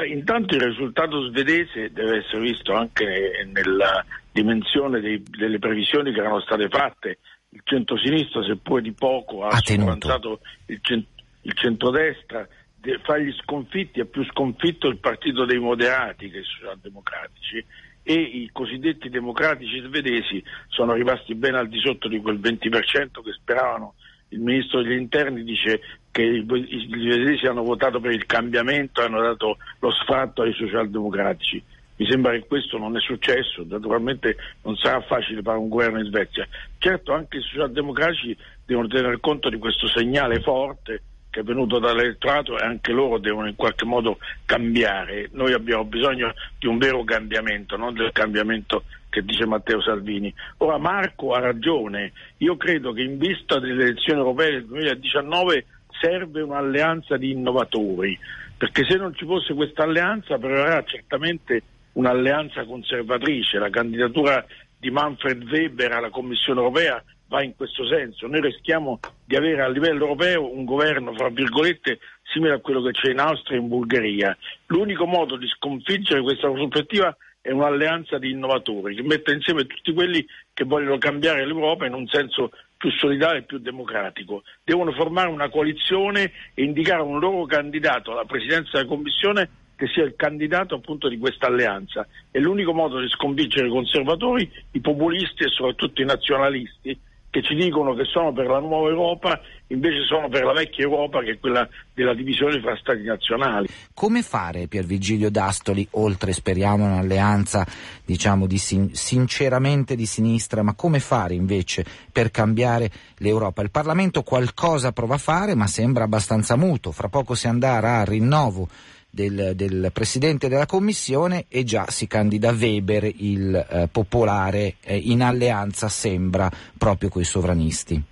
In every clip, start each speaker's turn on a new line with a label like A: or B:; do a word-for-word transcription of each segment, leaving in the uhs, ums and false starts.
A: Beh, intanto il risultato svedese deve essere visto anche nella dimensione dei, delle previsioni che erano state fatte. Il centrosinistra, seppur di poco, ha avanzato il, cent- il centrodestra, de- fra gli sconfitti ha più sconfitto il partito dei moderati che i socialdemocratici, e i cosiddetti democratici svedesi sono rimasti ben al di sotto di quel venti per cento che speravano. Il ministro degli interni dice che i svedesi hanno votato per il cambiamento e hanno dato lo sfratto ai socialdemocratici. Mi sembra che questo non è successo, naturalmente non sarà facile fare un governo in Svezia. Certo, anche i socialdemocratici devono tener conto di questo segnale forte che è venuto dall'elettorato, e anche loro devono in qualche modo cambiare. Noi abbiamo bisogno di un vero cambiamento, non del cambiamento che dice Matteo Salvini. Ora Marco ha ragione, io credo che in vista delle elezioni europee del duemiladiciannove serve un'alleanza di innovatori, perché se non ci fosse questa alleanza prevarrà certamente un'alleanza conservatrice. La candidatura di Manfred Weber alla Commissione europea va in questo senso. Noi rischiamo di avere a livello europeo un governo, fra virgolette, simile a quello che c'è in Austria e in Bulgaria. L'unico modo di sconfiggere questa prospettiva è un'alleanza di innovatori che metta insieme tutti quelli che vogliono cambiare l'Europa in un senso più solidale e più democratico. Devono formare una coalizione e indicare un loro candidato alla presidenza della Commissione che sia il candidato appunto di questa alleanza. È l'unico modo di sconfiggere i conservatori, i populisti e soprattutto i nazionalisti, che ci dicono che sono per la nuova Europa, invece sono per la vecchia Europa, che è quella della divisione fra stati nazionali.
B: Come fare, Piervigilio D'Astoli, oltre, speriamo, un'alleanza diciamo di sin- sinceramente di sinistra, ma come fare invece per cambiare l'Europa? Il Parlamento qualcosa prova a fare, ma sembra abbastanza muto. Fra poco si andrà al rinnovo Del, del Presidente della Commissione e già si candida Weber, il eh, popolare, eh, in alleanza sembra proprio coi sovranisti.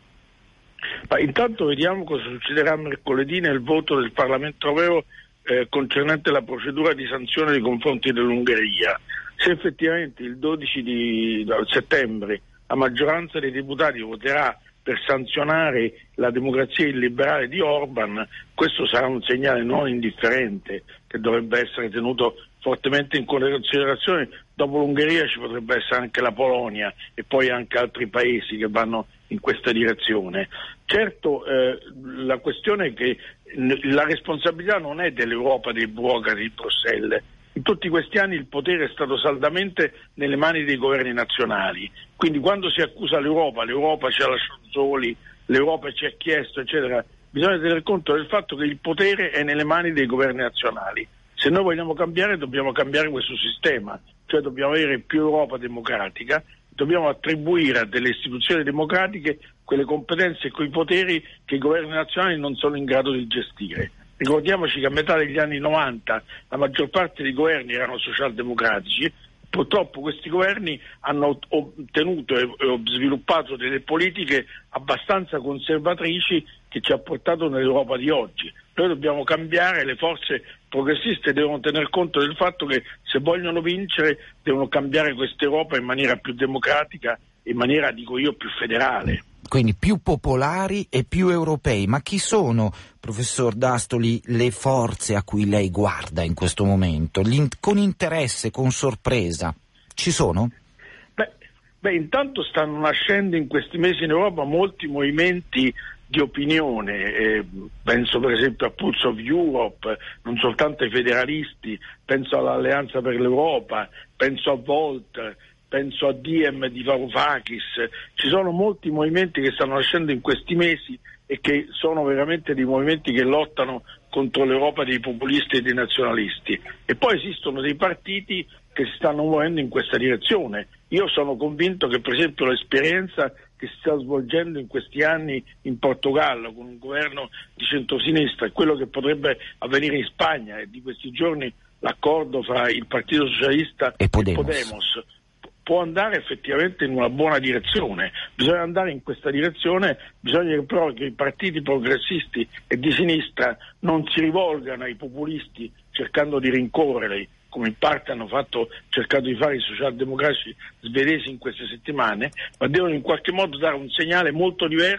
A: Ma intanto vediamo cosa succederà mercoledì nel voto del Parlamento europeo eh, concernente la procedura di sanzione nei confronti dell'Ungheria. Se effettivamente il dodici di settembre la maggioranza dei deputati voterà per sanzionare la democrazia illiberale di Orban, questo sarà un segnale non indifferente che dovrebbe essere tenuto fortemente in considerazione. Dopo l'Ungheria ci potrebbe essere anche la Polonia e poi anche altri paesi che vanno in questa direzione. Certo, eh, la questione è che la responsabilità non è dell'Europa, dei burocrati di Bruxelles. In tutti questi anni il potere è stato saldamente nelle mani dei governi nazionali, quindi quando si accusa l'Europa, l'Europa ci ha lasciato soli, l'Europa ci ha chiesto, eccetera, bisogna tener conto del fatto che il potere è nelle mani dei governi nazionali. Se noi vogliamo cambiare, dobbiamo cambiare questo sistema, cioè dobbiamo avere più Europa democratica, dobbiamo attribuire a delle istituzioni democratiche quelle competenze e quei poteri che i governi nazionali non sono in grado di gestire. Ricordiamoci che a metà degli anni novanta la maggior parte dei governi erano socialdemocratici, purtroppo questi governi hanno ottenuto e sviluppato delle politiche abbastanza conservatrici che ci ha portato nell'Europa di oggi. Noi dobbiamo cambiare, le forze progressiste devono tener conto del fatto che se vogliono vincere devono cambiare questa Europa in maniera più democratica, in maniera, dico io, più federale.
B: Quindi più popolari e più europei. Ma chi sono, professor D'Astoli, le forze a cui lei guarda in questo momento? L'in- con interesse, con sorpresa? Ci sono?
A: Beh, beh, intanto stanno nascendo in questi mesi in Europa molti movimenti di opinione, eh, penso per esempio a Pulse of Europe, non soltanto ai federalisti, penso all'Alleanza per l'Europa, penso a Volt, penso a Diem di Varoufakis. Ci sono molti movimenti che stanno nascendo in questi mesi e che sono veramente dei movimenti che lottano contro l'Europa dei populisti e dei nazionalisti. E poi esistono dei partiti che si stanno muovendo in questa direzione. Io sono convinto che per esempio l'esperienza che si sta svolgendo in questi anni in Portogallo con un governo di centrosinistra è quello che potrebbe avvenire in Spagna, e di questi giorni l'accordo fra il Partito Socialista
B: e Podemos,
A: e Podemos può andare effettivamente in una buona direzione. Bisogna andare in questa direzione, bisogna però che i partiti progressisti e di sinistra non si rivolgano ai populisti cercando di rincorrerli, come in parte hanno fatto, cercato di fare i socialdemocratici svedesi in queste settimane, ma devono in qualche modo dare un segnale molto diverso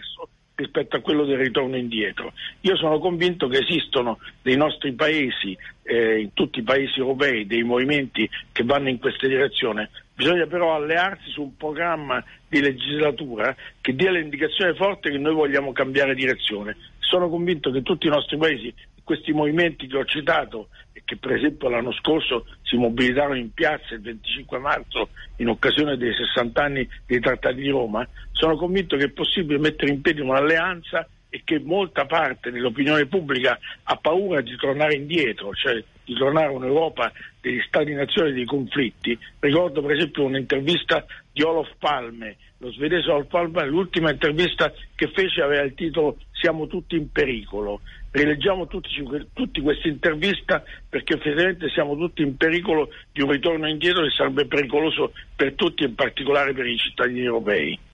A: rispetto a quello del ritorno indietro. Io sono convinto che esistono nei nostri paesi, eh, in tutti i paesi europei, dei movimenti che vanno in questa direzione. Bisogna però allearsi su un programma di legislatura che dia l'indicazione forte che noi vogliamo cambiare direzione. Sono convinto che tutti i nostri paesi, questi movimenti che ho citato e che per esempio l'anno scorso si mobilitarono in piazza il venticinque marzo in occasione dei sessanta anni dei Trattati di Roma, sono convinto che è possibile mettere in piedi un'alleanza e che molta parte dell'opinione pubblica ha paura di tornare indietro, cioè di tornare a un'Europa degli Stati-nazione dei conflitti. Ricordo per esempio un'intervista di Olof Palme, lo svedese Olof Palme, l'ultima intervista che fece aveva il titolo "Siamo tutti in pericolo". Rileggiamo tutti, tutti queste interviste perché effettivamente siamo tutti in pericolo di un ritorno indietro che sarebbe pericoloso per tutti, in particolare per i cittadini europei.